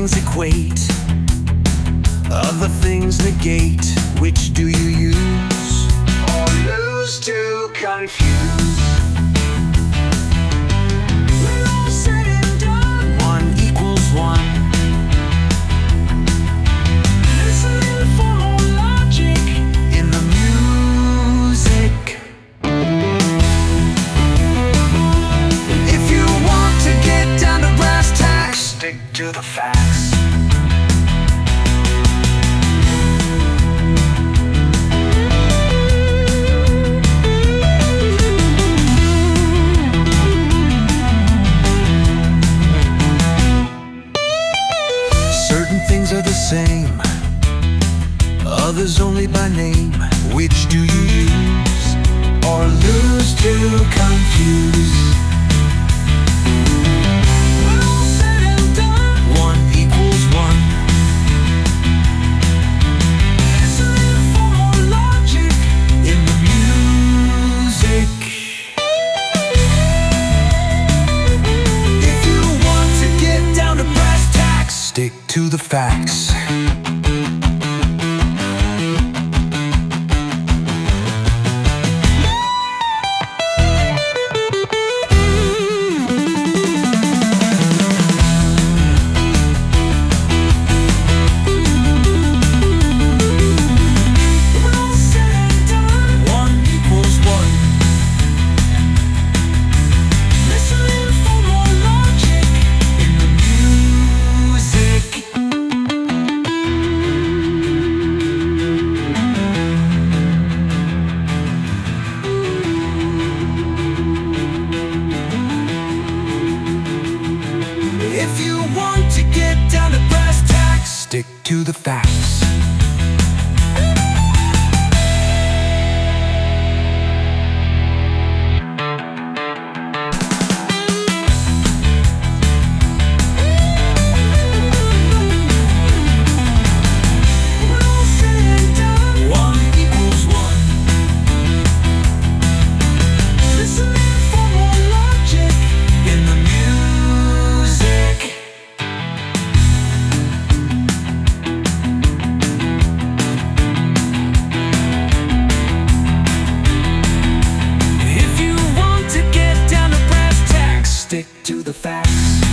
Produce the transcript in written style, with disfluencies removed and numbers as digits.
things equate, other things negate. Which do you use or lose to confuse? When all said and done, 1 equals 1. Listening for more logic in the music. If you want to get down to brass tacks, stick to the facts. Certain things are the same, others only by name. Which do you use or lose to confuse? When all said and done, 1 equals 1. Listening for more logic in the music. If you want to get down to brass tacks, stick to the facts. If you want to get down to brass tacks, stick to the facts. When all said and done, 1 equals 1. Listening for more logic in the music. If you want to get down to brass tacks, stick to the facts.